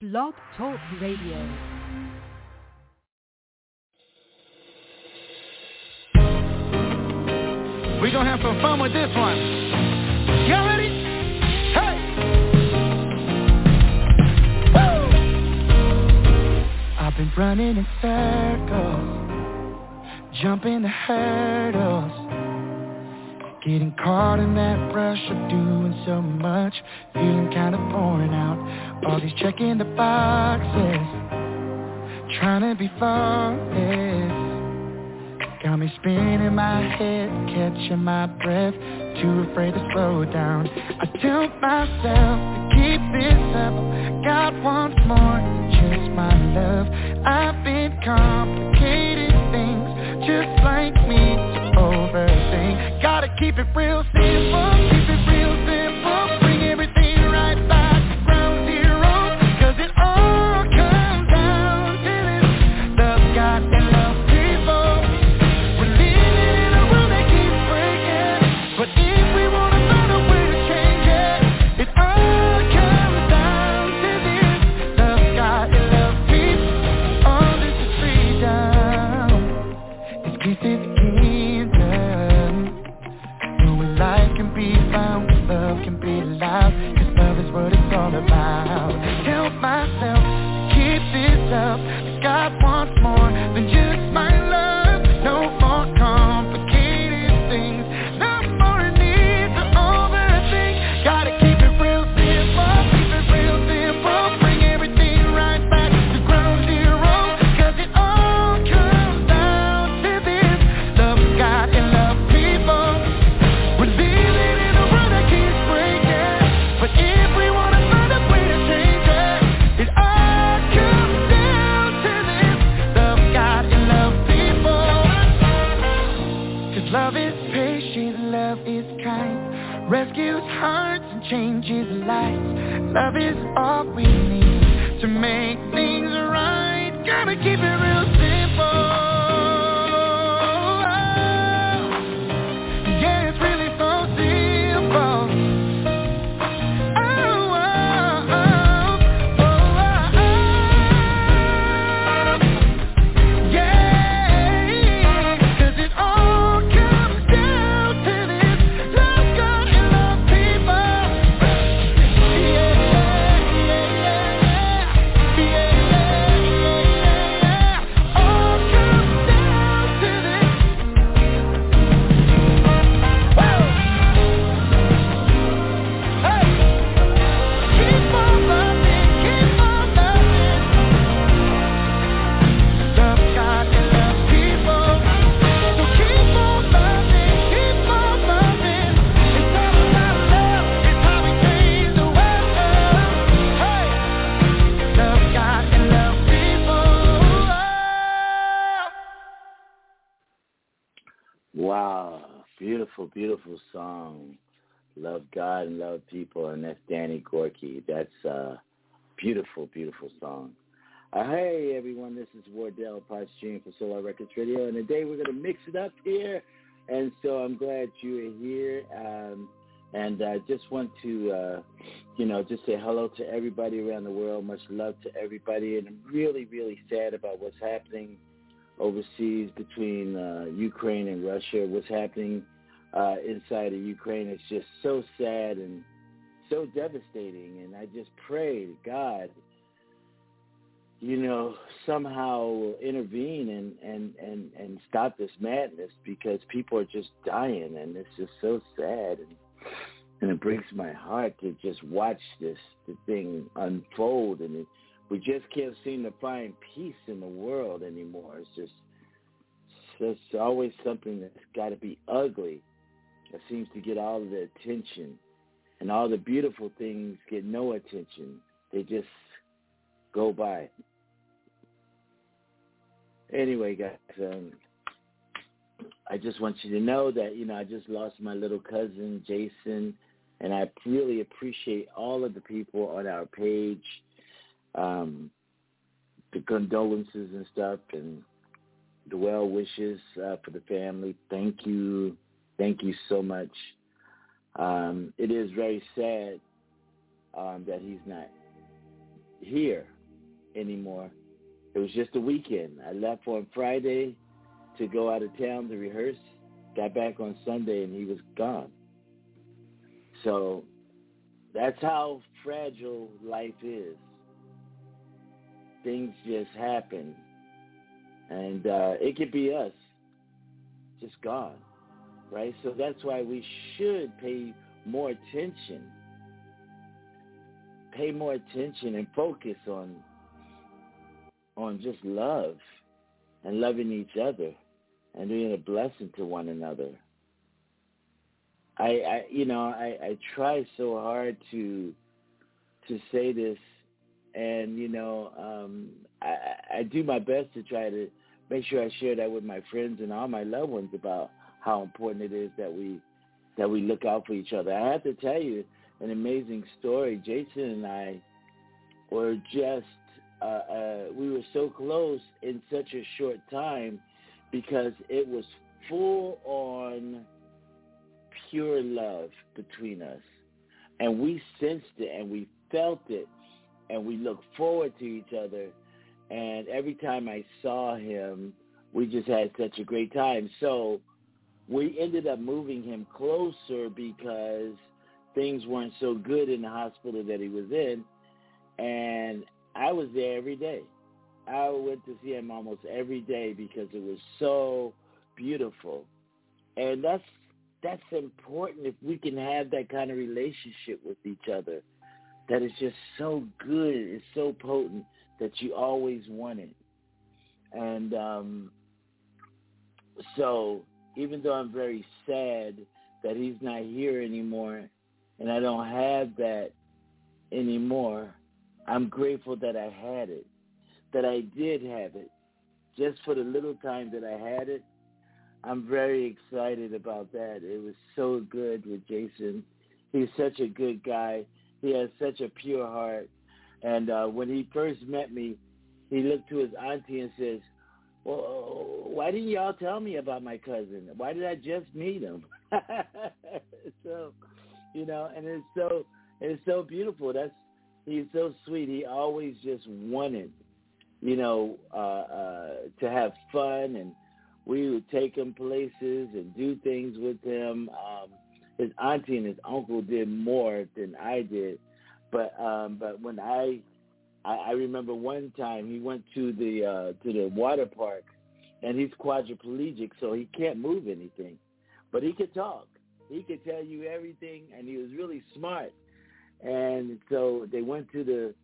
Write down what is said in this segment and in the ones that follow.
Blog Talk Radio. We're going to have some fun with this one. Y'all ready? Hey! Woo! I've been running in circles, jumping the hurdles, getting caught in that rush of doing so much, feeling kind of worn out. All these checking the boxes, trying to be flawless. Got me spinning my head, catching my breath, too afraid to slow down. I tell myself to keep this up, God wants more than just my love. I've been complicated things, just like me, to overthink. Gotta keep it real simple, keep it real simple, bring everything right back to ground zero, 'cause it all comes down to this, love God and love people. We're living in a world that keeps breaking, but if we wanna find a way to change it, it all comes down to this, love God and love people. All this is freedom, it's peace in the kingdom. Knowing life can be found, love can be loud, 'cause love is what it's all about. Tell myself, keep this up, God wants more than just my love. No more complicated things, no more need to overthink. Gotta keep it real simple, keep it real simple, bring everything right back to ground zero, 'cause it all comes down to this, love God and love people. We're living in a world that keeps breaking, but if we wanna find a way to change it, it all comes down to this, love God and love people. 'Cause love is patient, love is kind, rescues hearts and changes lives. Love is all we need to make things right. Gotta keep it real simple. Yeah, it's really so simple. Oh, oh, oh, oh, oh, yeah, 'cause it all comes down to this, love God and love people. Yeah, yeah, yeah, yeah, all comes down to this. Woo! Hey! Keep on loving, keep on loving. Love God and love people. So keep on loving, keep on loving. It's all about love, it's how we change the world. Hey! Love God and love people. Wow, beautiful, beautiful song. Love God and love people, and that's Danny Gorky. That's a beautiful, beautiful song. Hey, everyone, this is Wardell Potts-Jr. for Solar Records Radio, and today we're going to mix it up here, and so I'm glad you are here, and I just want to, just say hello to everybody around the world, much love to everybody, and I'm really, really sad about what's happening overseas between Ukraine and Russia. What's happening inside of Ukraine is just so sad and so devastating, and I just pray to God, somehow will intervene and stop this madness, because people are just dying, and it's just so sad, and it breaks my heart to just watch the thing unfold, and we just can't seem to find peace in the world anymore. It's always something that's got to be ugly that seems to get all of the attention, and all the beautiful things get no attention. They just go by. Anyway, guys, I just want you to know that, I just lost my little cousin, Jason, and I really appreciate all of the people on our page, the condolences and stuff, and the well wishes for the family. Thank you. Thank you so much. It is very sad that he's not here anymore. It was just a weekend. I left on Friday to go out of town to rehearse, got back on Sunday, and he was gone. So that's how fragile life is. Things just happen. And it could be us, just gone, right? So that's why we should pay more attention. Pay more attention and focus on just love and loving each other and being a blessing to one another. I try so hard to say this, and I do my best to try to make sure I share that with my friends and all my loved ones about how important it is that we look out for each other. I have to tell you an amazing story. Jason and I were just we were so close in such a short time because it was full on pure love between us. And we sensed it and we felt it and we looked forward to each other. And every time I saw him, we just had such a great time. So we ended up moving him closer because things weren't so good in the hospital that he was in. And I was there every day. I went to see him almost every day because it was so beautiful. And that's important if we can have that kind of relationship with each other, that is just so good, it's so potent that you always want it. And so even though I'm very sad that he's not here anymore and I don't have that anymore, I'm grateful that I had it, that I did have it. Just for the little time that I had it, I'm very excited about that. It was so good with Jason. He's such a good guy. He has such a pure heart. And when he first met me, he looked to his auntie and says, well, why didn't y'all tell me about my cousin? Why did I just meet him? So, and it's so beautiful. He's so sweet. He always just wanted, to have fun, and we would take him places and do things with him. His auntie and his uncle did more than I did, but when I remember one time he went to the water park, and he's quadriplegic, so he can't move anything, but he could talk. He could tell you everything, and he was really smart. And so they went to the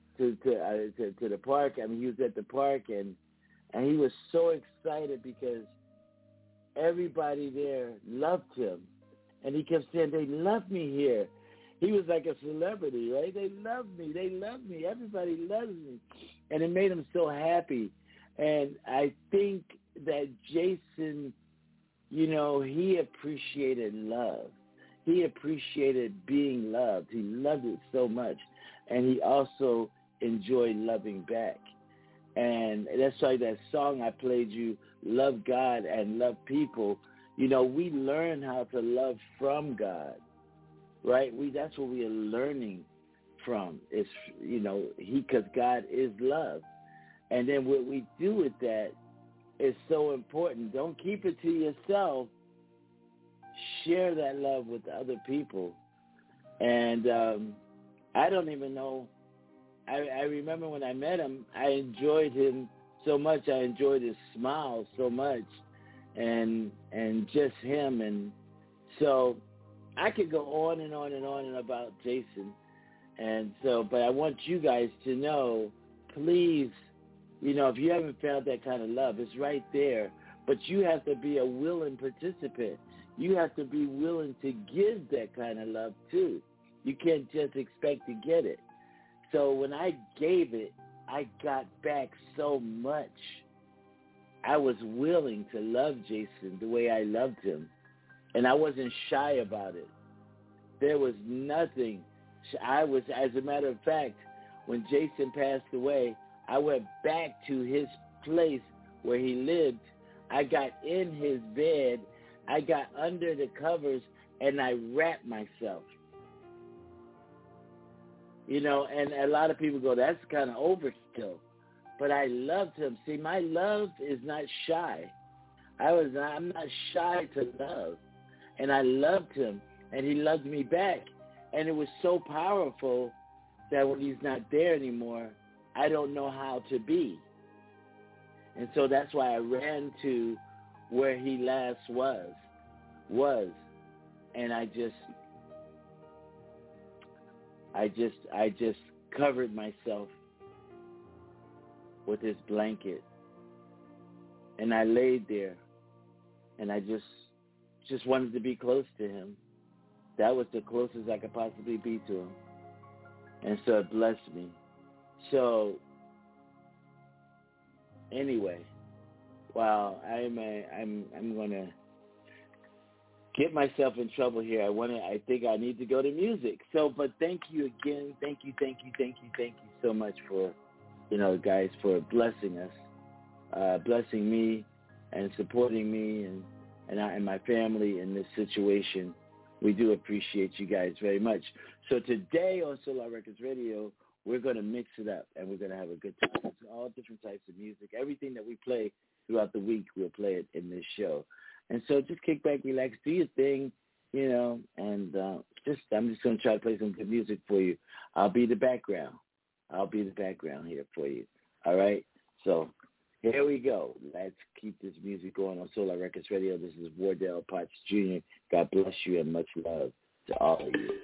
park. I mean, he was at the park, and he was so excited because everybody there loved him. And he kept saying, they love me here. He was like a celebrity, right? They love me. They love me. Everybody loves me. And it made him so happy. And I think that Jason, he appreciated love. He appreciated being loved. He loved it so much. And he also enjoyed loving back. And that's why that song I played you, Love God and Love People, we learn how to love from God, right? That's what we are learning from. It's, because God is love. And then what we do with that is so important. Don't keep it to yourself. Share that love with other people. And I don't even know. I remember when I met him, I enjoyed him so much. I enjoyed his smile so much, and just him. And so I could go on and on and on and about Jason. And so, but I want you guys to know, please, if you haven't found that kind of love, it's right there. But you have to be a willing participant. You have to be willing to give that kind of love too. You can't just expect to get it. So when I gave it, I got back so much. I was willing to love Jason the way I loved him. And I wasn't shy about it. There was nothing. As a matter of fact, when Jason passed away, I went back to his place where he lived. I got in his bed. I got under the covers, and I wrapped myself. You know, and a lot of people go, that's kind of overkill. But I loved him. See, my love is not shy. I'm not shy to love. And I loved him, and he loved me back. And it was so powerful that when he's not there anymore, I don't know how to be. And so that's why I ran to where he last was. And I just covered myself with his blanket. And I laid there, and I just wanted to be close to him. That was the closest I could possibly be to him. And so it blessed me. So anyway, wow, I'm going to get myself in trouble here. I think I need to go to music. So, but thank you again. Thank you so much for, guys, for blessing us, blessing me and supporting me and my family in this situation. We do appreciate you guys very much. So today on Solar Records Radio, we're going to mix it up, and we're going to have a good time. It's all different types of music. Everything that we play throughout the week, we'll play it in this show. And so just kick back, relax, do your thing, and I'm just going to try to play some good music for you. I'll be the background. Here for you. All right? So here we go. Let's keep this music going on Solar Records Radio. This is Wardell Potts Jr. God bless you and much love to all of you.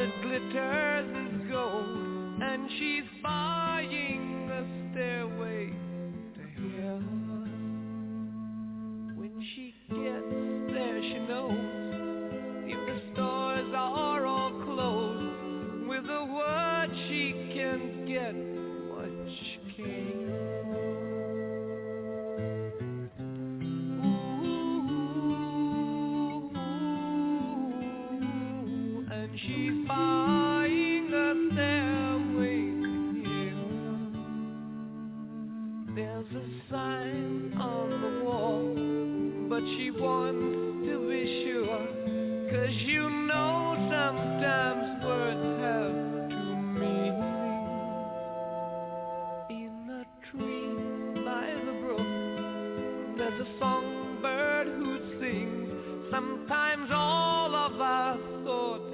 that glitters is gold, and she's buying a stairway to heaven. When she gets there, she knows if the stores are all closed, with a word she can get what she came for. She's buying a stairway to heaven. There's a sign on the wall, but she wants to be sure, 'cause you know sometimes words have two meanings. In a tree by the brook, there's a songbird who sings. Sometimes all of our thoughts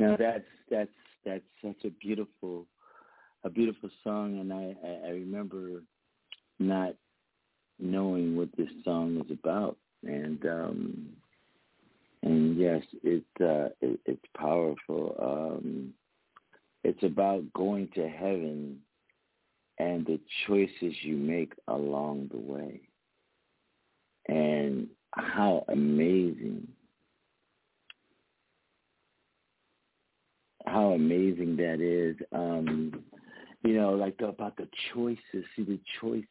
that's such a beautiful song, and I remember not knowing what this song was about, and yes, it's powerful. It's about going to heaven and the choices you make along the way, and how amazing that is. Like about the choices. See, the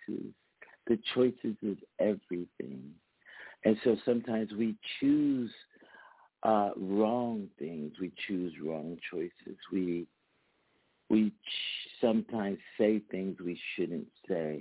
choices is everything. And so sometimes we choose wrong things. We choose wrong choices. We sometimes say things we shouldn't say.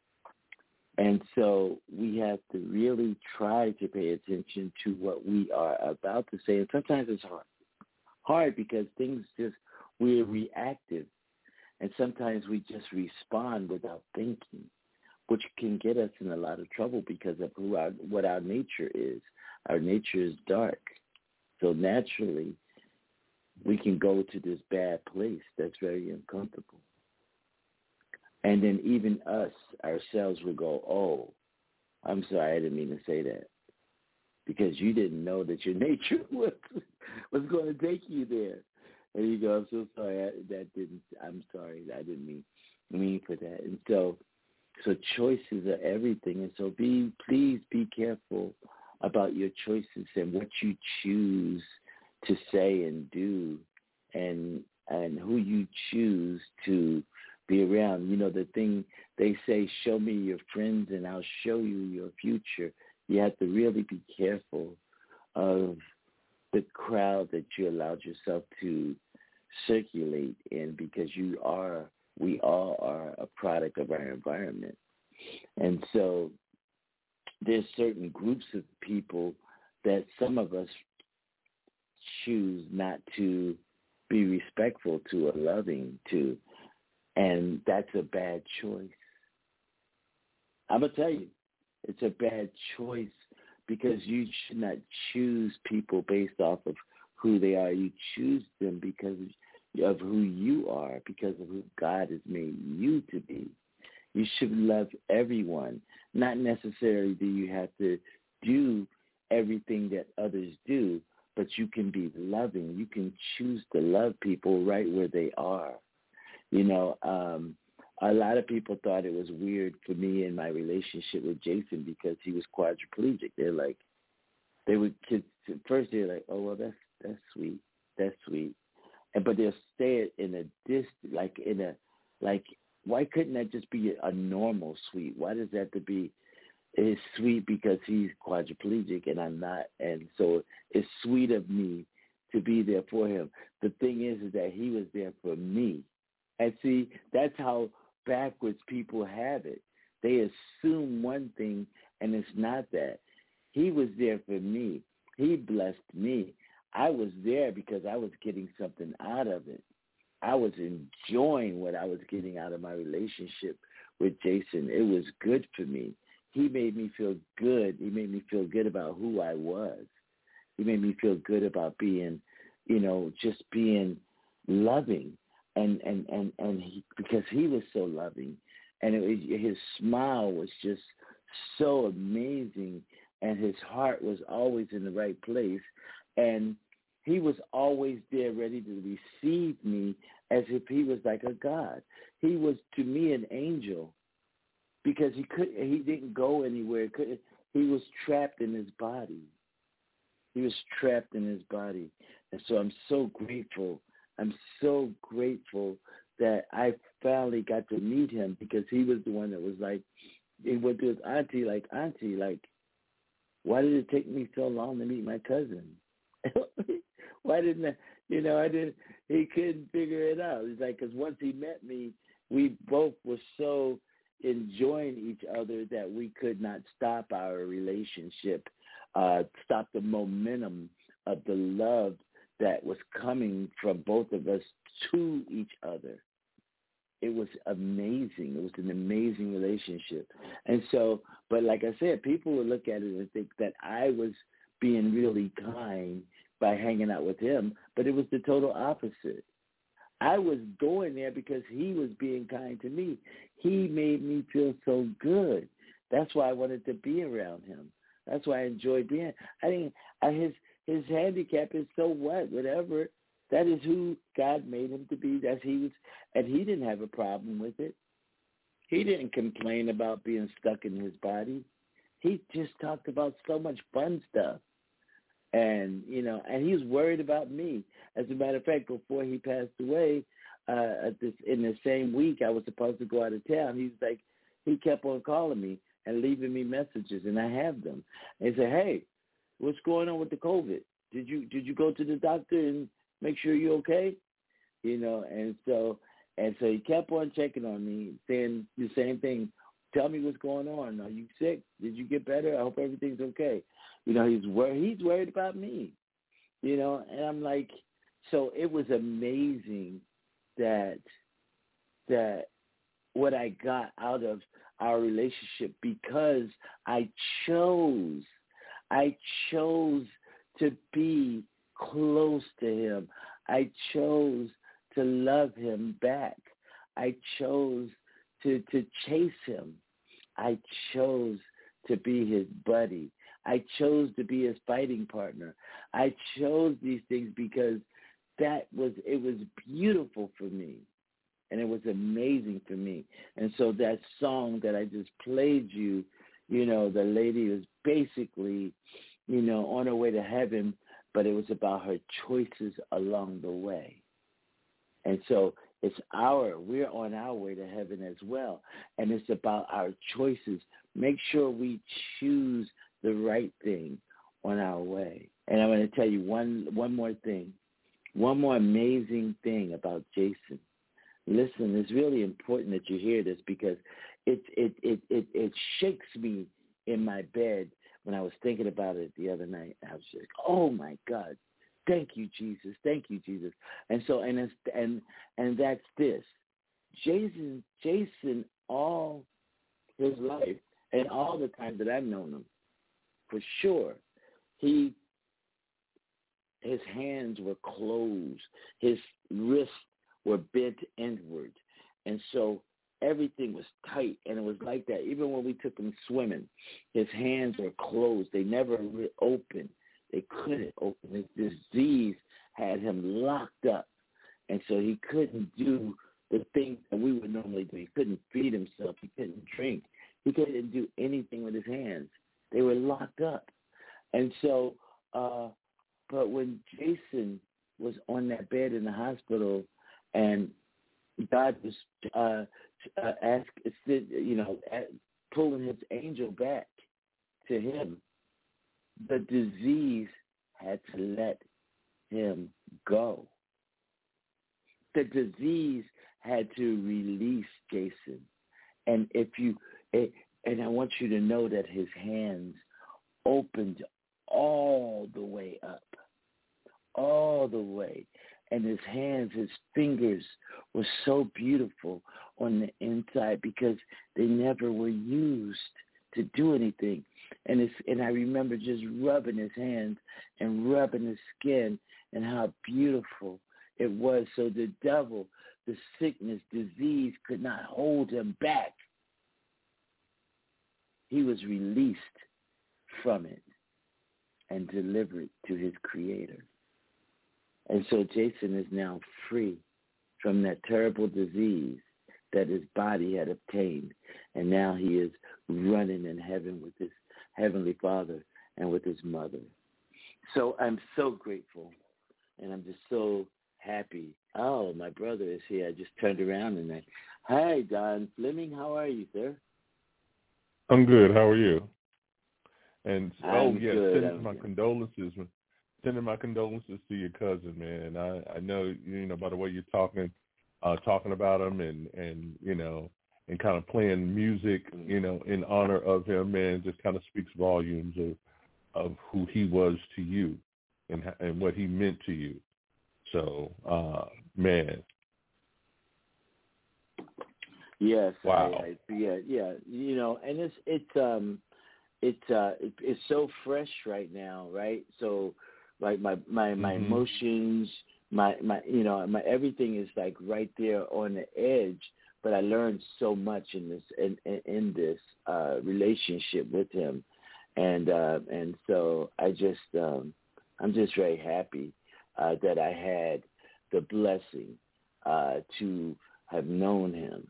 And so we have to really try to pay attention to what we are about to say. And sometimes it's hard because we're reactive. And sometimes we just respond without thinking, which can get us in a lot of trouble because of what our nature is. Our nature is dark. So naturally, we can go to this bad place that's very uncomfortable. And then even us, ourselves, will go, oh, I'm sorry, I didn't mean to say that. Because you didn't know that your nature was going to take you there. And you go, I'm so sorry, I'm sorry, I didn't mean for that. And so choices are everything. And so please be careful about your choices and what you choose to say and do, and who you choose to be around. The thing they say, show me your friends and I'll show you your future. You have to really be careful of the crowd that you allowed yourself to circulate in, because we all are a product of our environment. And so there's certain groups of people that some of us choose not to be respectful to or loving to, and that's a bad choice. I'm going to tell you, it's a bad choice, because you should not choose people based off of who they are. You choose them because of who you are, because of who God has made you to be. You should love everyone. Not necessarily do you have to do everything that others do, but you can be loving. You can choose to love people right where they are. A lot of people thought it was weird for me in my relationship with Jason because he was quadriplegic. First they're like, oh, well, that's sweet. But they'll say it in a why couldn't that just be a normal sweet? Why does that have to be, it's sweet because he's quadriplegic and I'm not, and so it's sweet of me to be there for him. The thing is that he was there for me. And see, that's how backwards people have it. They assume one thing, and it's not that. He was there for me. He blessed me. I was there because I was getting something out of it. I was enjoying what I was getting out of my relationship with Jason. It was good for me. He made me feel good. He made me feel good about who I was. He made me feel good about being, just being loving. And because he was so loving, and his smile was just so amazing, and his heart was always in the right place, and he was always there ready to receive me as if he was like a God. He was, to me, an angel, because he didn't go anywhere. He was trapped in his body. He was trapped in his body. And so I'm so grateful. I'm so grateful that I finally got to meet him, because he was the one that was like, he went to his auntie, why did it take me so long to meet my cousin? Why didn't he couldn't figure it out. It's like, because once he met me, we both were so enjoying each other that we could not stop our relationship, stop the momentum of the love that was coming from both of us to each other. It was amazing. It was an amazing relationship. And so, but like I said, people would look at it and think that I was being really kind by hanging out with him, but it was the total opposite. I was going there because he was being kind to me. He made me feel so good. That's why I wanted to be around him. That's why I enjoyed being. His handicap is so what, whatever. That is who God made him to be. That's he was, and he didn't have a problem with it. He didn't complain about being stuck in his body. He just talked about so much fun stuff. And, and he was worried about me. As a matter of fact, before he passed away, in the same week I was supposed to go out of town, he kept on calling me and leaving me messages, and I have them. And he said, hey, what's going on with the COVID? Did you go to the doctor and make sure you're okay? And so he kept on checking on me, saying the same thing. Tell me what's going on. Are you sick? Did you get better? I hope everything's okay. He's worried about me, and I'm like, so it was amazing that what I got out of our relationship, because I chose to be close to him. I chose to love him back. I chose to chase him. I chose to be his buddy. I chose to be his fighting partner. I chose these things because it was beautiful for me, and it was amazing for me. And so that song that I just played you, the lady was basically, on her way to heaven, but it was about her choices along the way. And so we're on our way to heaven as well. And it's about our choices. Make sure we choose the right thing on our way. And I'm going to tell you one more thing, one more amazing thing about Jason. Listen, it's really important that you hear this, because it shakes me in my bed when I was thinking about it the other night. I was just, oh my God. Thank you, Jesus. Thank you, Jesus. And so, and that's this. Jason, all his life and all the time that I've known him, for sure, his hands were closed. His wrists were bent inward. And so everything was tight, and it was like that. Even when we took him swimming, his hands were closed. They never opened. They couldn't open. His disease had him locked up, and so he couldn't do the things that we would normally do. He couldn't feed himself. He couldn't drink. He couldn't do anything with his hands. They were locked up. And so, but when Jason was on that bed in the hospital, and God was pulling his angel back to him, the disease had to let him go. The disease had to release Jason. And and I want you to know that his hands opened all the way up, all the way. And his hands, his fingers were so beautiful on the inside because they never were used to do anything. And I remember just rubbing his hands and rubbing his skin and how beautiful it was. So the devil, the sickness, disease could not hold him back. He was released from it and delivered to his Creator. And so Jason is now free from that terrible disease that his body had obtained. And now he is running in heaven with his Heavenly Father and with his mother. So I'm so grateful, and I'm just so happy. Oh, my brother is here. I just turned around and hi, Don Fleming. How are you, sir? I'm good. How are you? And good. Sending my condolences to your cousin, man. I know, by the way you're talking about him and kind of playing music, in honor of him, man, just kind of speaks volumes of who he was to you and what he meant to you. So, man. Yes. Wow. Yeah. And it's so fresh right now, right? So like my emotions, my everything is like right there on the edge. But I learned so much in this relationship with him, and so I'm just very happy that I had the blessing to have known him,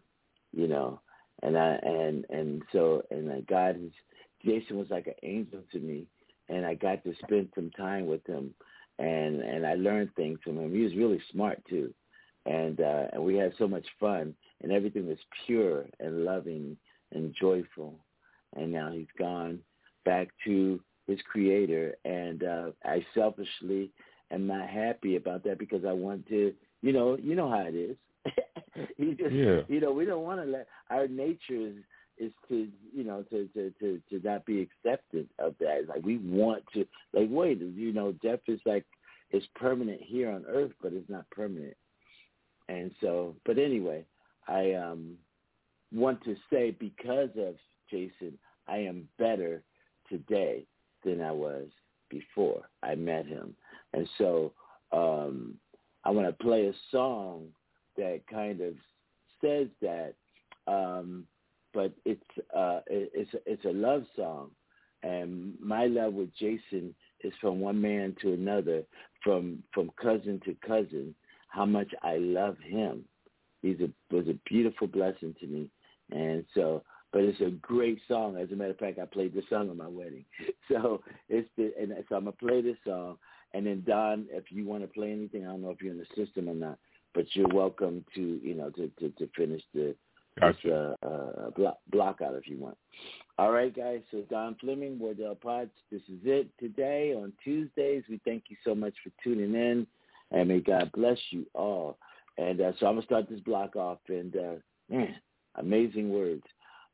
and God is. Jason was like an angel to me, and I got to spend some time with him, and I learned things from him. He was really smart too, and we had so much fun, and everything was pure and loving and joyful. And now he's gone back to his Creator, and I selfishly am not happy about that because I want to, you know how it is. We don't want to let our nature is to not be accepted of that. It's like we want to, like, wait, death is like, it's permanent here on earth, but it's not permanent. And so, but anyway, I want to say because of Jason, I am better today than I was before I met him. And so I want to play a song that kind of says that, but it's a love song, and my love with Jason is from one man to another, from cousin to cousin. How much I love him. He was a beautiful blessing to me, and so. But it's a great song. As a matter of fact, I played this song on my wedding. So so I'm gonna play this song, and then Don, if you want to play anything, I don't know if you're in the system or not, but you're welcome to to finish the. Gotcha. Block out if you want. All right, guys. So Don Fleming, Wardell Potts. This is it today on Tuesdays. We thank you so much for tuning in, and may God bless you all. And so I'm gonna start this block off, and man, amazing words.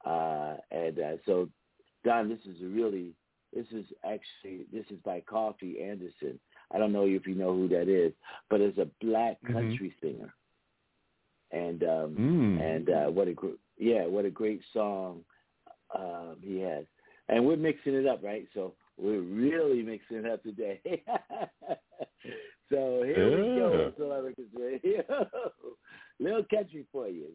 So Don, this is by Coffee Anderson. I don't know if you know who that is, but it's a black country singer. And what a great song he has. And we're mixing it up, right? So we're really mixing it up today. So here we go. That's all I can say. Little country for you.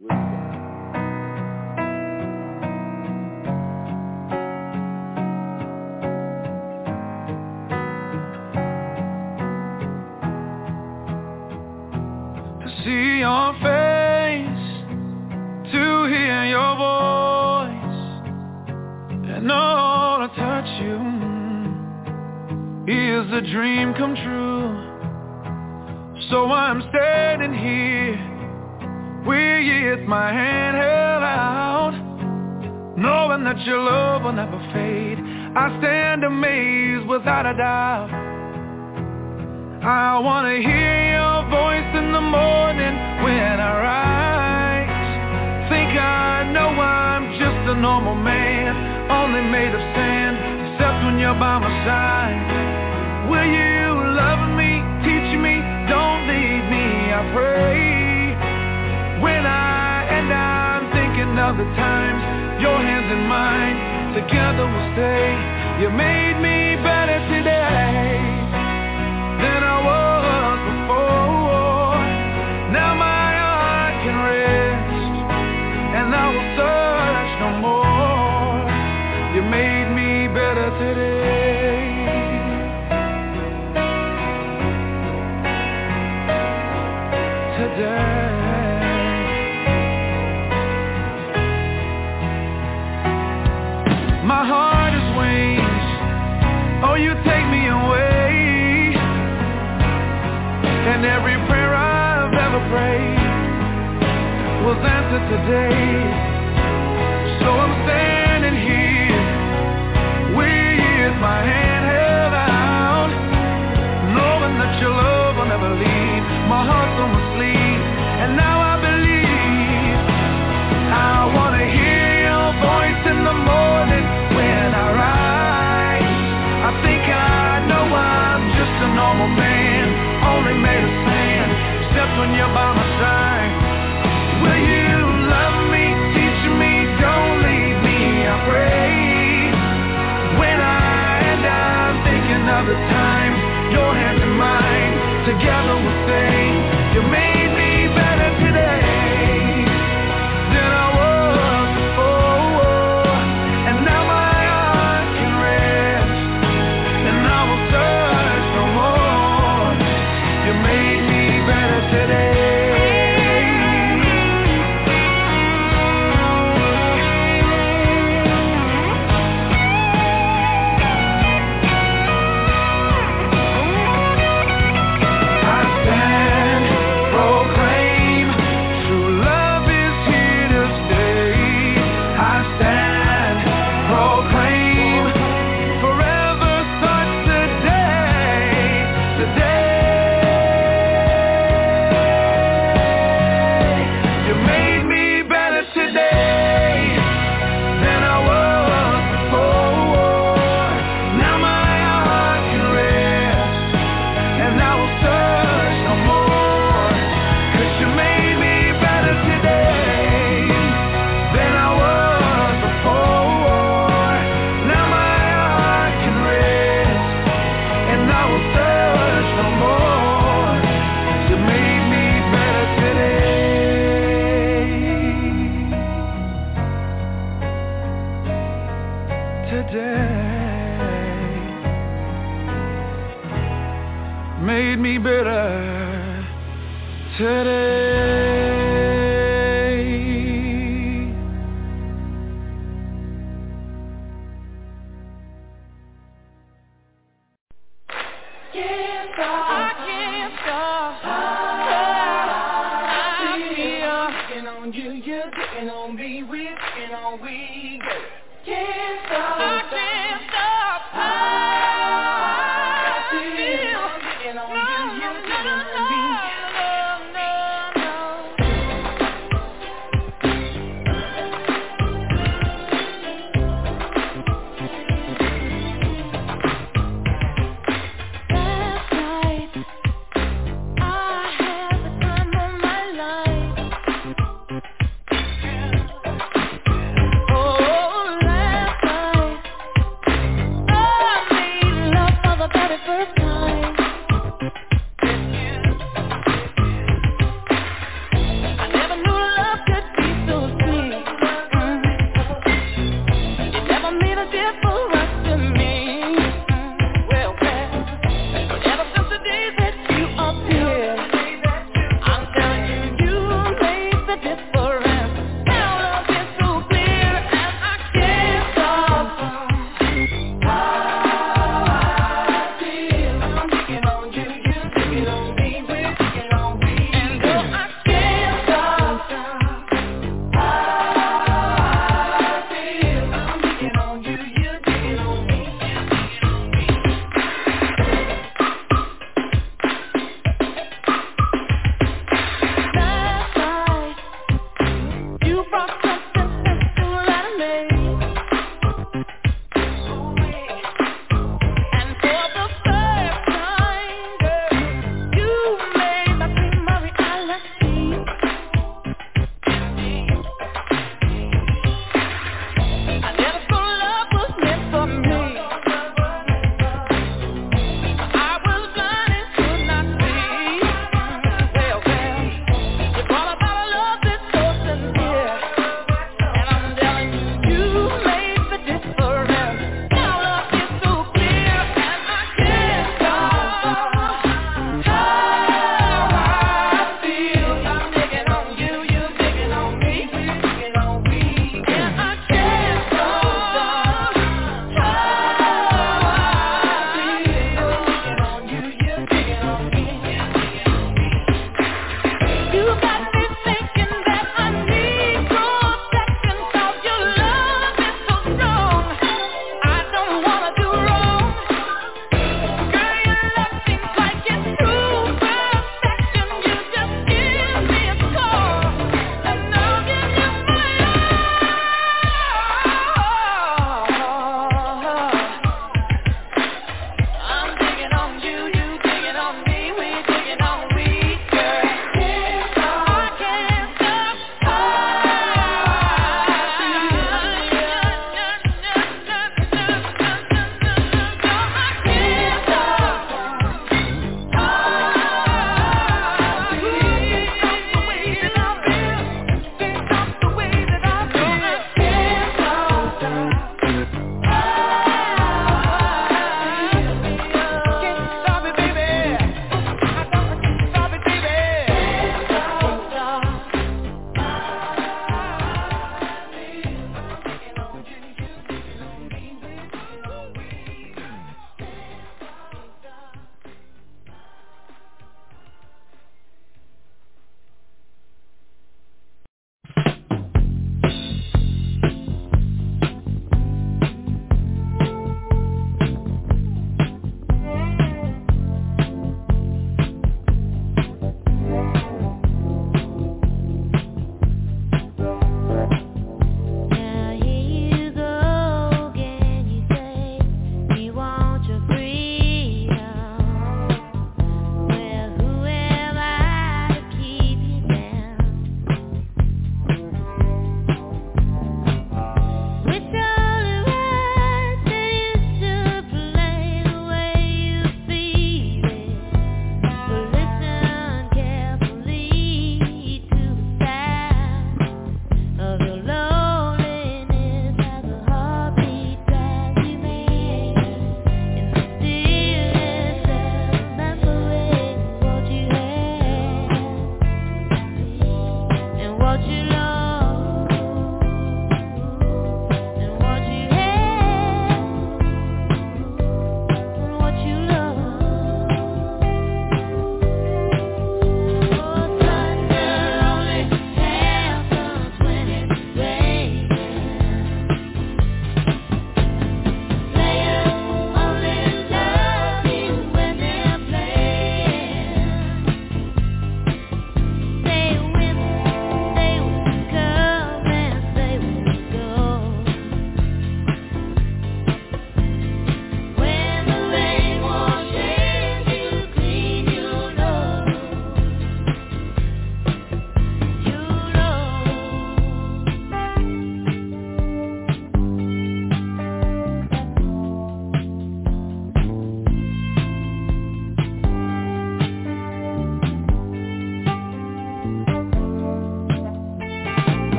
To see your face, to hear your voice, and all to touch you is a dream come true. So I'm standing here with my hand held out, knowing that your love will never fade. I stand amazed without a doubt. I want to hear your voice in the morning when I rise. Think I know I'm just a normal man, only made of sand, except when you're by my side. Will you love me, teach me, don't leave me, I pray. When I'm thinking of the times, your hands in mine, together we'll stay. You made me better today than I was before. Now my heart can rest, and I will search no more. You made me better today. My heart is wings, oh you take me away, and every prayer I've ever prayed was answered today. So I'm standing here with my hand held out, knowing that your love will never leave. My heart's on my sleeve, and now I believe. I want to hear your voice in the morning when I rise. I think I know I'm just a normal man, only made of sand, except when you're by my side. Will you love me, teach together we'll sing. You made me better today than I was before, and now my heart can rest, and I will search no more. You made me better today. Made me better today. Can't stop, I can't stop. I'm picking on you, you're picking on me, we're picking on we. Can't stop, I can't stop.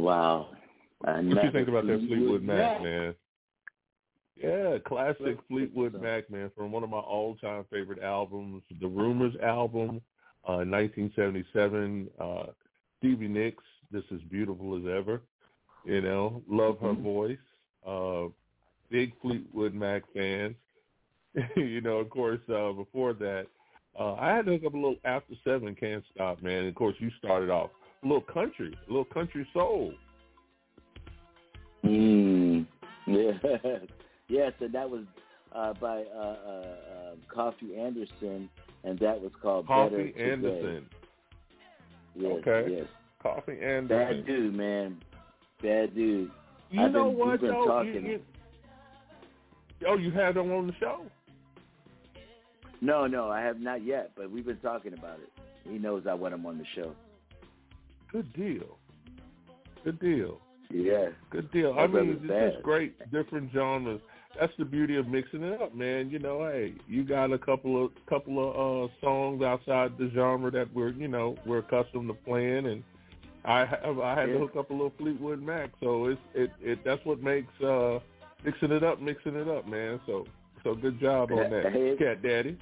Wow. What you think about that Fleetwood Mac, man? Yeah, classic Fleetwood Mac, man, from one of my all-time favorite albums, the Rumors album, 1977. Stevie Nicks, This Is Beautiful as Ever. You know, love her voice. Big Fleetwood Mac fans. You know, of course, before that, I had to hook up a little After 7, Can't Stop, man. And of course, you started off a little country soul. Yeah. Yes, and that was by Coffee Anderson, and that was called Coffee Better Anderson. Yes, okay. Yes. Coffee Anderson. Bad dude, man. Bad dude. You know what, though? You had him on the show? No, I have not yet, but we've been talking about it. He knows I want him on the show. Good deal. Yeah. Good deal. I mean, it's just great, different genres. That's the beauty of mixing it up, man. You know, hey, you got a couple of songs outside the genre that we're accustomed to playing, and I had to hook up a little Fleetwood Mac, so that's what makes mixing it up, man. So good job on that, Cat Daddy.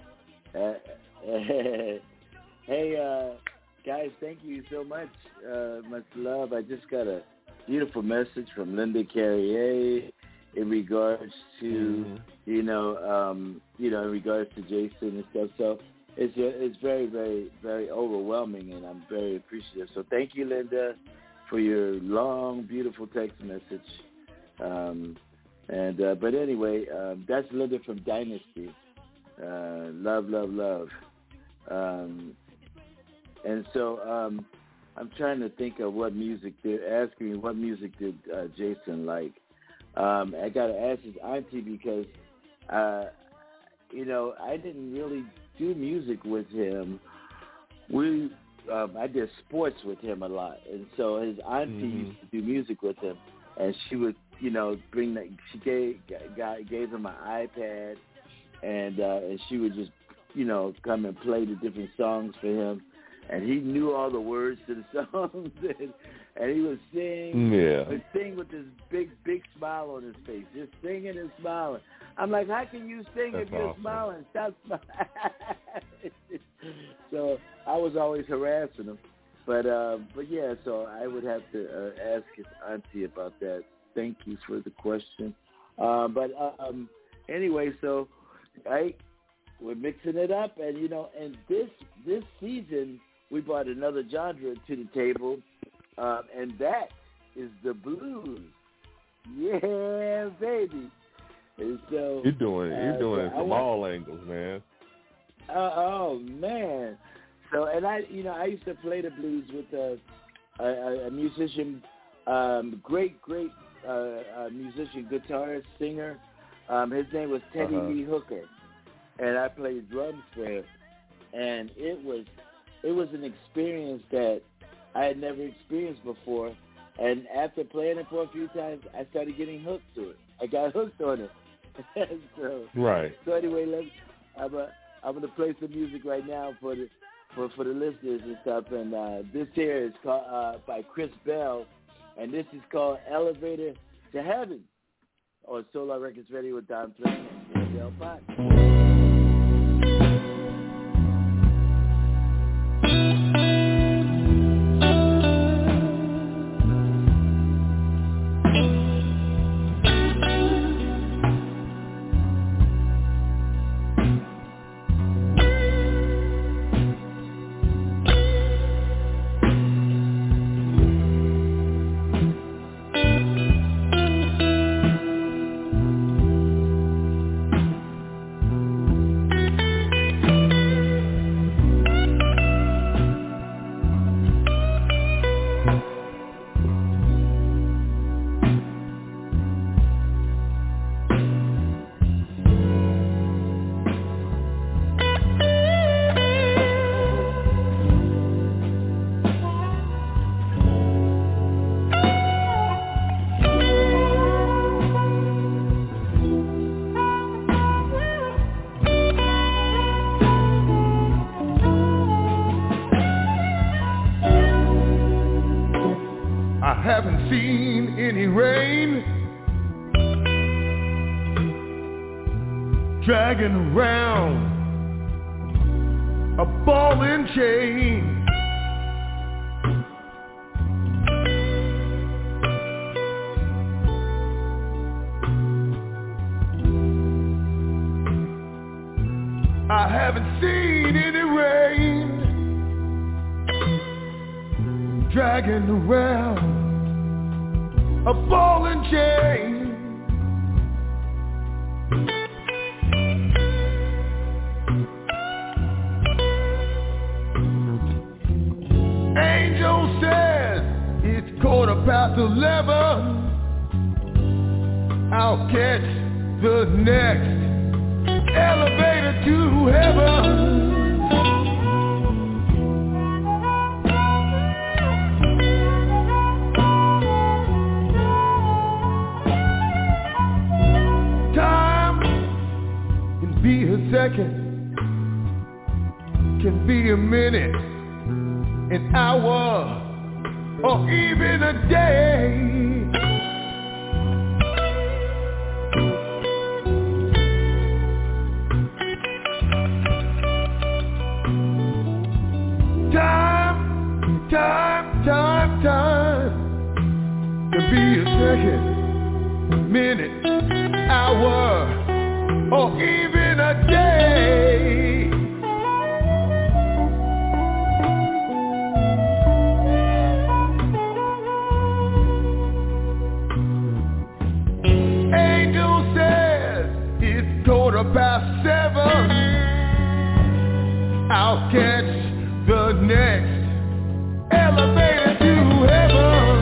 Hey, guys, thank you so much. Much love. I just got a beautiful message from Linda Carrier in regards to in regards to Jason and stuff. So it's very, very, very overwhelming, and I'm very appreciative. So thank you, Linda, for your long, beautiful text message. But anyway, that's Linda from Dynasty. Love. And so I'm trying to think of what music they're asking me. What music did Jason like? I got to ask his auntie because, I didn't really do music with him. I did sports with him a lot, and so his auntie used to do music with him, and she would, bring that. She gave him an iPad, and she would just, come and play the different songs for him. And he knew all the words to the songs, and he would sing, sing with this big smile on his face, just singing and smiling. I'm like, how can you sing if you're smiling? Stop smiling. So I was always harassing him, but yeah. So I would have to ask his auntie about that. Thank you for the question. Anyway, so we're mixing it up, and and this season. We brought another genre to the table, and that is the blues. Yeah, baby. And so you're doing it from all angles, man. Oh man. So, and I used to play the blues with a musician, great musician, guitarist, singer. His name was Teddy Lee Hooker, and I played drums for him, and it was an experience that I had never experienced before. And after playing it for a few times, I started getting hooked to it. I got hooked on it. So anyway, I'm gonna play some music right now for the listeners and stuff. And this here is called by Chris Bell, and this is called "Elevator to Heaven" on Solar Records Radio with Don Flynn and Del Pot. seen any rain dragging around a ball and chain. I haven't seen any rain dragging around a ball and chain. Angel says it's 11:15. I'll catch the next elevator to heaven. Time can be a second, can be a minute, an hour, or even a day. Time can be a second, minute, hour, or even a day. Angel says it's 7:15. I'll catch the next elevator to heaven.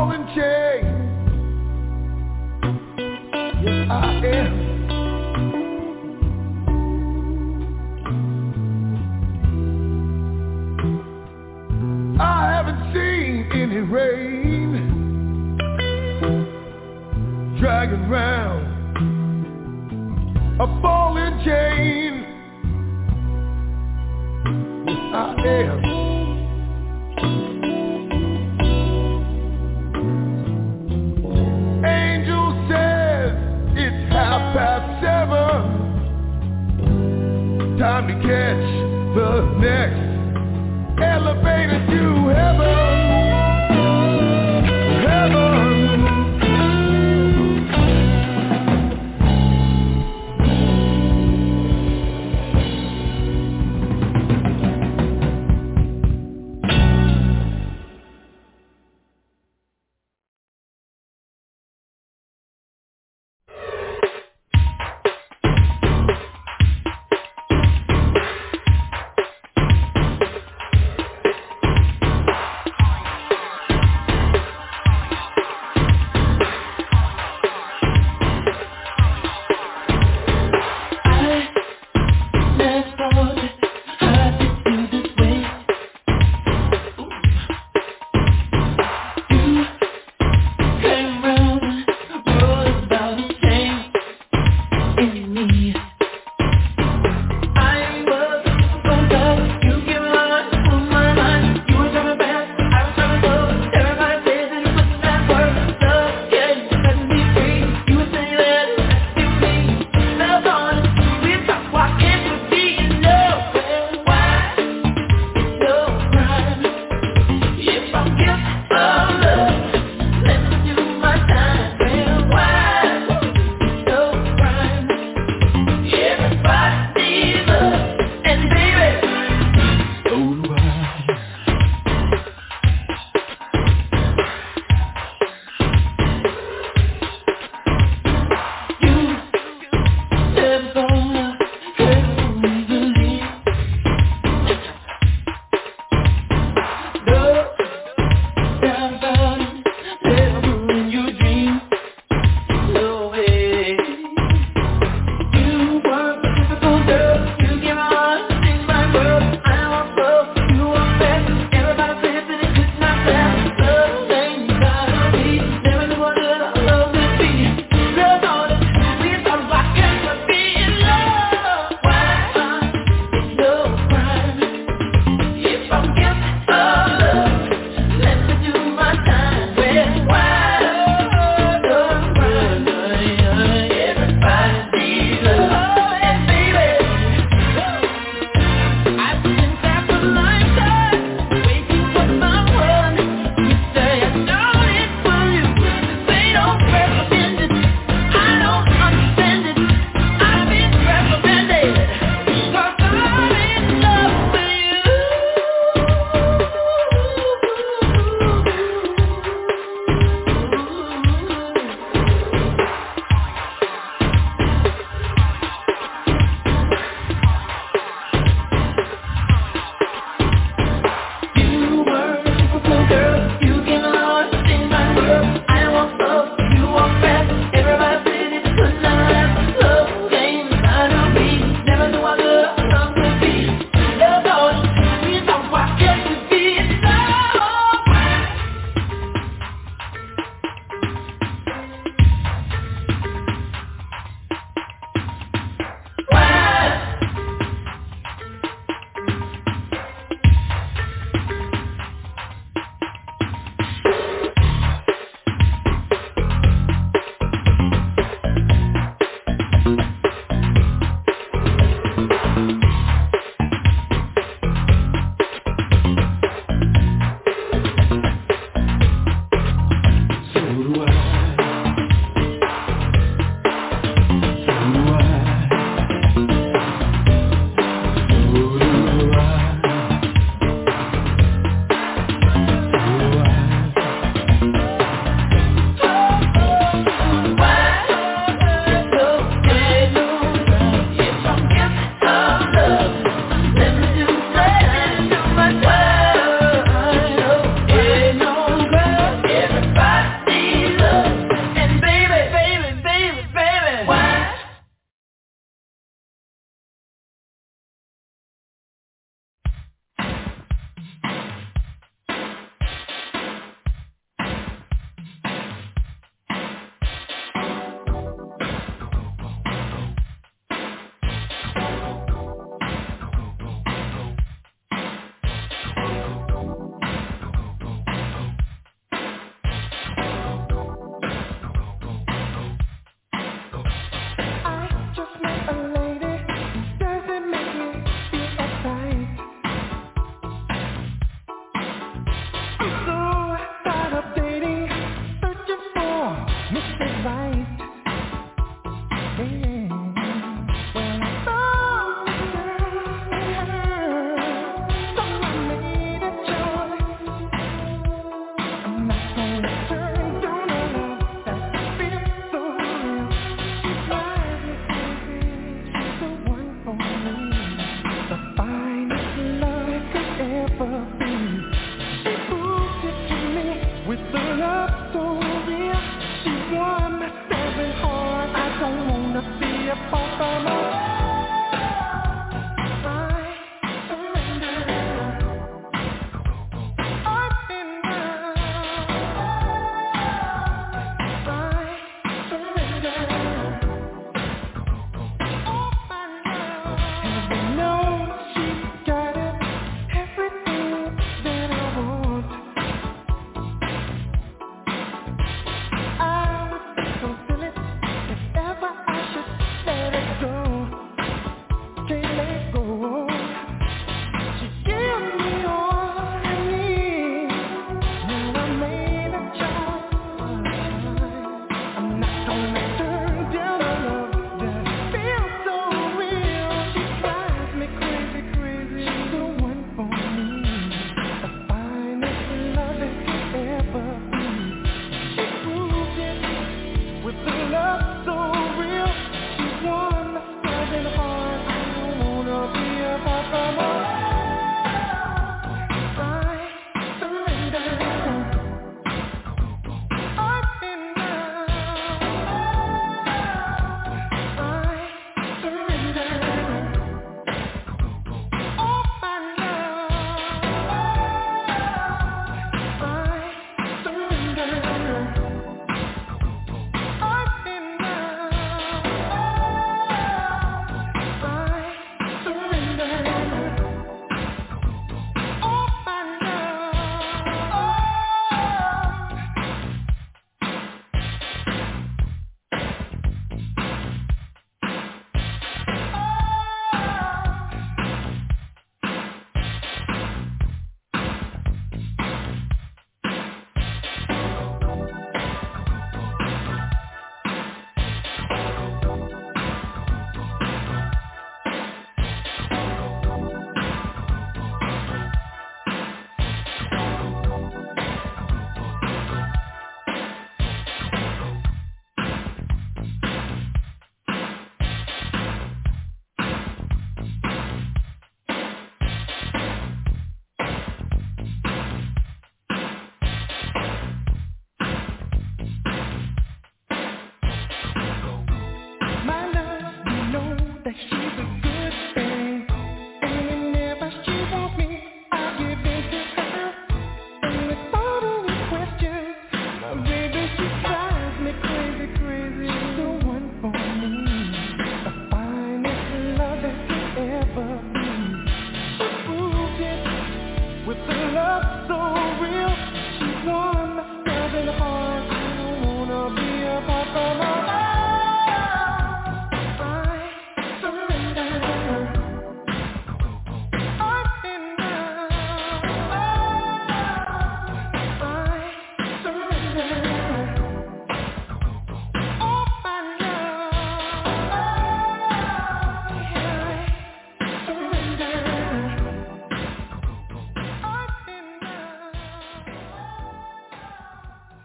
ball and chain. Yes, I am. I haven't seen any rain dragging round a ball and chain. Yes, I am. Angel says it's 7:30. Time to catch the next elevator to heaven. Heaven.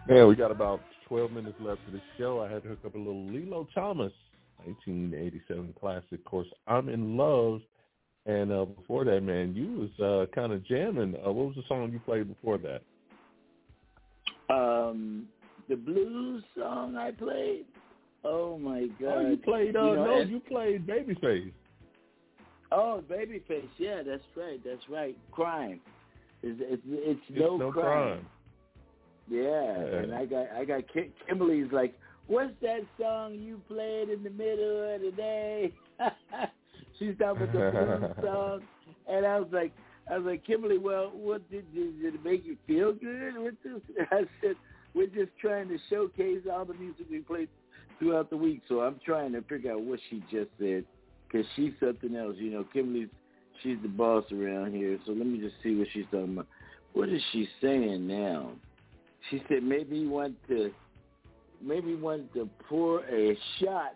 Man, we got about 12 minutes left of the show. I had to hook up a little Lilo Thomas, 1987 classic. Of course, I'm in Love. And before that, man, you was kind of jamming. What was the song you played before that? The blues song I played. Oh my God! Oh, you played. You played Babyface. Oh, Babyface. Yeah, that's right. That's right. Crime. It's no crime. Yeah, and I got Kimberly's like, what's that song you played in the middle of the day? She's talking about the blues song, and I was like, Kimberly, well, what did it make you feel good with this? I said, we're just trying to showcase all the music we played throughout the week. So I'm trying to figure out what she just said, because she's something else. You know, Kimberly, she's the boss around here. So let me just see what she's talking about. What is she saying now? She said maybe you want to pour a shot.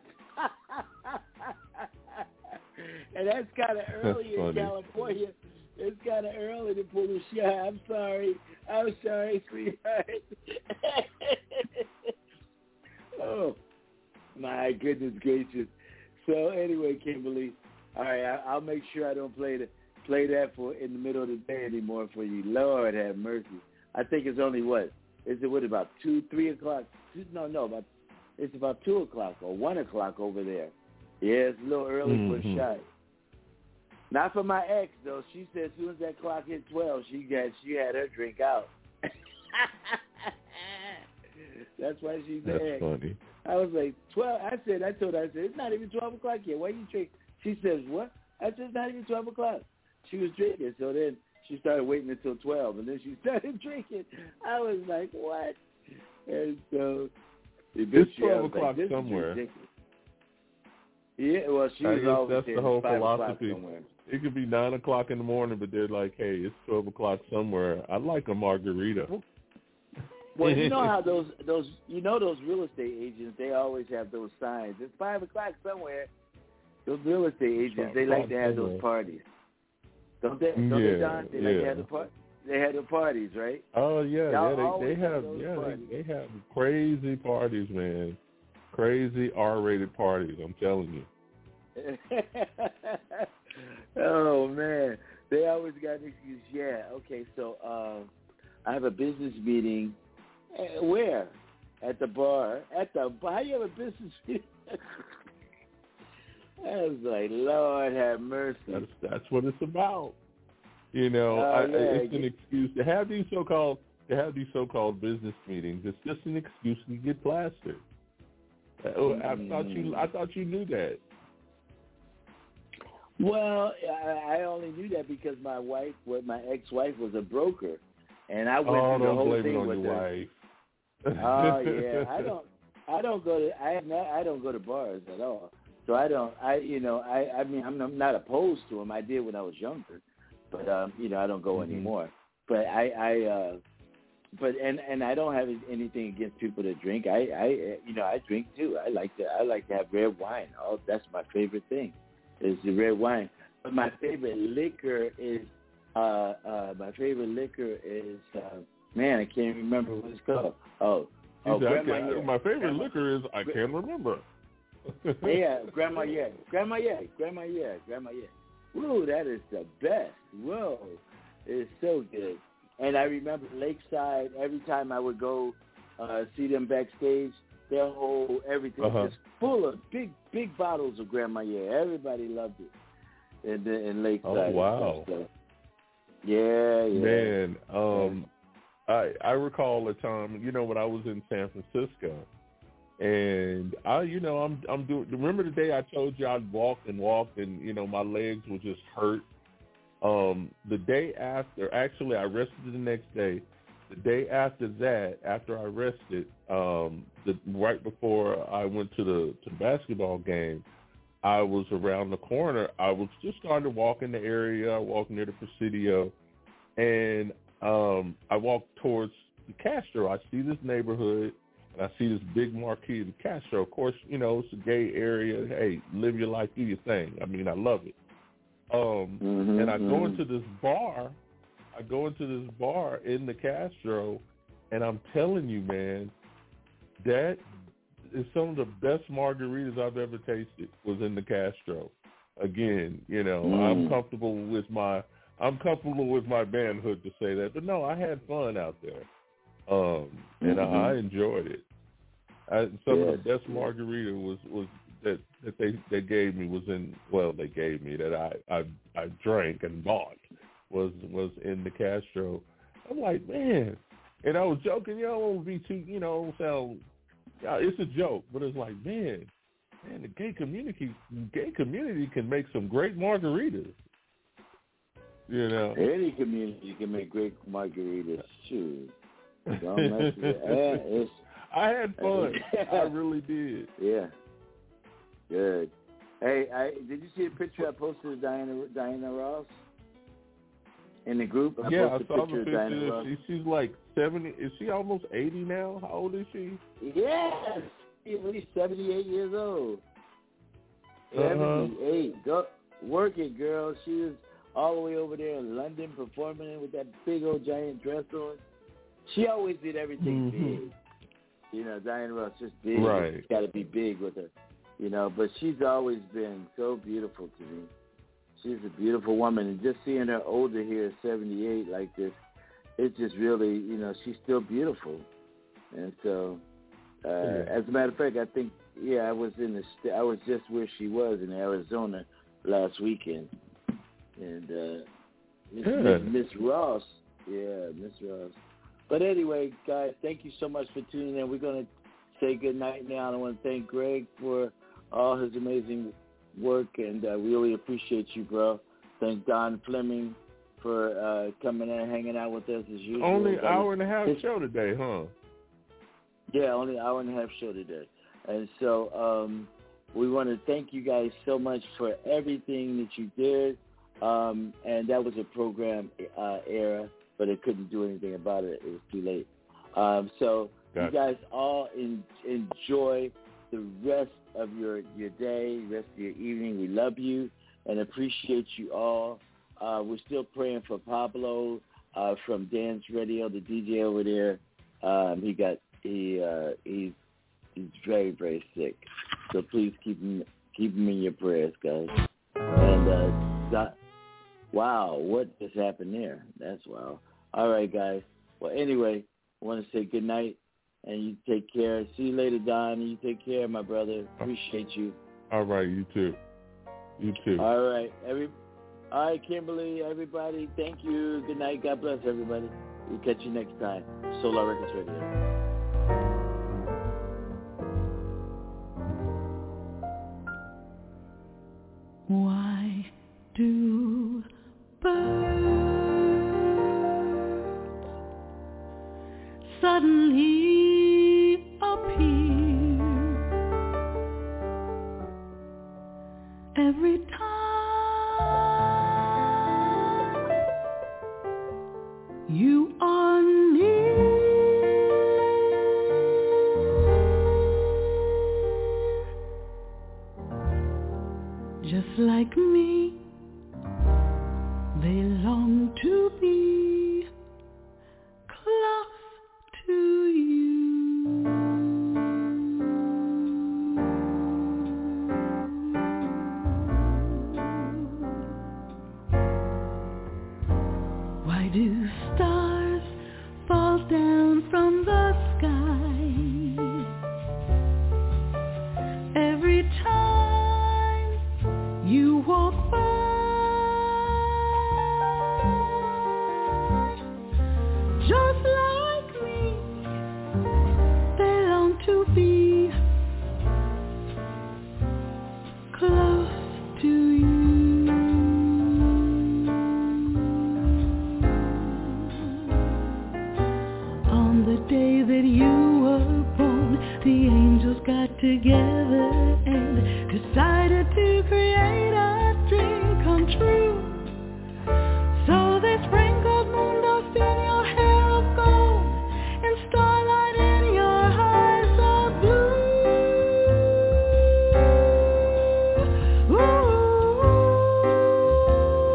And that's kind of early in California. It's kind of early to pull a shot. I'm sorry, sweetheart. Oh, my goodness gracious. So anyway, Kimberly, all right, I'll make sure I don't play that for in the middle of the day anymore for you. Lord have mercy. I think it's only about 2, 3 o'clock? No, it's about 2 o'clock or 1 o'clock over there. Yeah, it's a little early for a shot. Not for my ex, though. She said as soon as that clock hit 12, she had her drink out. That's why she's the ex. Funny. I was like, 12. I told her, it's not even 12 o'clock yet. Why you drink? She says, what? I said, it's not even 12 o'clock. She was drinking, so then she started waiting until 12, and then she started drinking. I was like, what? And so it's 12 o'clock somewhere. Yeah, well, she was always that's the whole philosophy. Somewhere. It could be 9 o'clock in the morning, but they're like, hey, it's 12 o'clock somewhere. I'd like a margarita. Well, you know how those real estate agents, they always have those signs. It's 5 o'clock somewhere. Those real estate agents, they like to have those parties. Don't they, Don? They like to have the parties. They had the parties, right? Oh yeah, they have crazy parties, man. Crazy R-rated parties. I'm telling you. Oh man, they always got an excuse. Yeah, okay. So I have a business meeting. Where? At the bar. How you have a business meeting? I was like, Lord have mercy. That's what it's about. You know, it's an excuse to have these so-called business meetings. It's just an excuse to get plastered. I thought you knew that. Well, I only knew that because my ex-wife was a broker, and I went through the whole thing with her. Wife. Oh yeah, I don't go to bars at all. So I mean, I'm not opposed to them. I did when I was younger, but I don't go anymore. But I don't have anything against people that drink. I drink too. I like to have red wine. Oh, that's my favorite thing, is the red wine. But my favorite liquor is man, I can't remember what it's called. My favorite liquor is I can't remember. Yeah, Grandma Yeah. Woo, that is the best. Whoa, it's so good. And I remember Lakeside, every time I would go see them backstage, their whole everything was just full of big bottles of Grandma Yeah. Everybody loved it in Lakeside. Oh, wow. Yeah. Man, I recall a time, when I was in San Francisco, and I'm doing. Remember the day I told you I'd walked, and my legs would just hurt. The day after, actually, I rested the next day. The day after that, after I rested, right before I went to the basketball game, I was around the corner. I was just starting to walk in the area, walking near the Presidio, and I walked towards the Castro. I see this neighborhood, and I see this big marquee of the Castro. Of course, it's a gay area. Hey, live your life, do your thing. I mean, I love it. And I go into this bar. in the Castro, And I'm telling you, man, that is some of the best margaritas I've ever tasted was in the Castro. Again, I'm comfortable with my manhood to say that. But no, I had fun out there. And I enjoyed it. Some of the best margarita was that they gave me that I drank and bought was in the Castro. I'm like, man, and I was joking, I won't be too, sound. It's a joke, but it's like, man, the gay community can make some great margaritas. Any community can make great margaritas too. Don't mess with it. I had fun. I really did. Yeah. Good. Hey, did you see a picture I posted of Diana Ross in the group? I saw the picture. She's like 70. Is she almost 80 now? How old is she? Yes. She's at least 78 years old. 78. Go work it, girl. She was all the way over there in London performing with that big old giant dress on. She always did everything big. Diana Ross just big. Right. It's got to be big with her. But she's always been so beautiful to me. She's a beautiful woman, and just seeing her older here, 78, like this, it's just really, she's still beautiful. And so, as a matter of fact, I think, I was just where she was in Arizona last weekend, and Miss Ross, Miss Ross. But anyway, guys, thank you so much for tuning in. We're going to say good night now. I want to thank Greg for all his amazing work, and we really appreciate you, bro. Thank Don Fleming for coming in and hanging out with us as usual. Only an hour and a half show today, huh? Yeah, only an hour and a half show today. And so we want to thank you guys so much for everything that you did. And that was a program error, but it couldn't do anything about it. It was too late. So you guys all enjoy the rest of your day, rest of your evening. We love you and appreciate you all. We're still praying for Pablo from Dance Radio, the DJ over there. He's very, very sick. So please keep him in your prayers, guys. And wow, what just happened there? That's wow. All right, guys. Well, anyway, I want to say good night, and you take care. See you later, Don. You take care, my brother. Appreciate you. All right, you too. You too. All right, all right, Kimberly, everybody, thank you. Good night. God bless everybody. We'll catch you next time. Solar Records Radio. Why do birds suddenly appear every time you are near? Just like me, they long to be close to you. Why do stars fall down from the sky every time you walk by? Just like me, they long to be close to you. On the day that you were born, the angels got together and decided to create a dream come true. So they sprinkled moon dust in your hair of gold and starlight in your eyes of blue.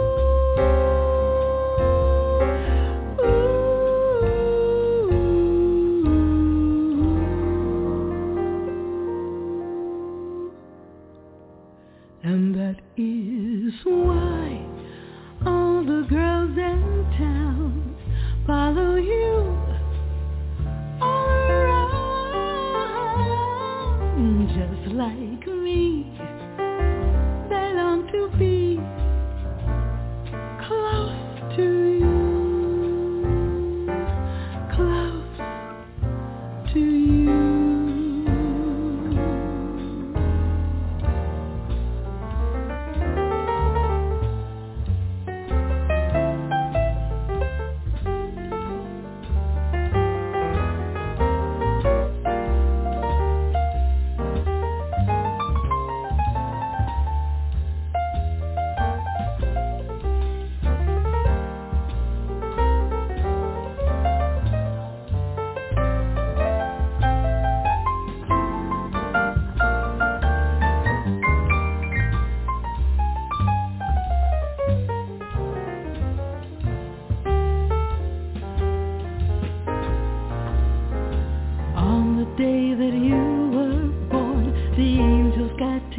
Ooh, ooh.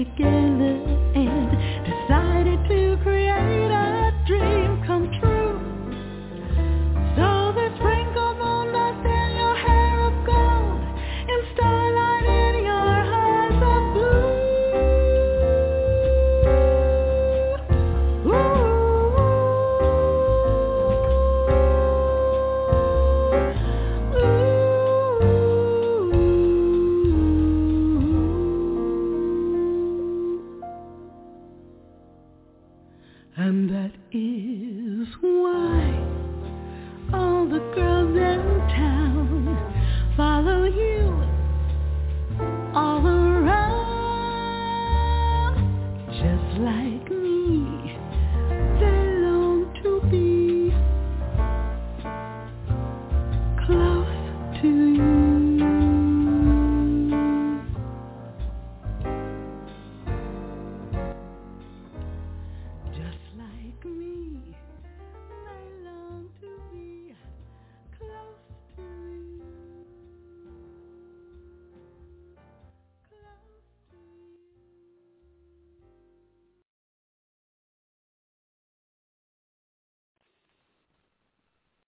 together and decided to create a dream come true. So they sprinkled moonlight in your hair of gold and starlight in your eyes of blue. And that is why all the girls in town follow you all around. Just like me, they long to be close to you.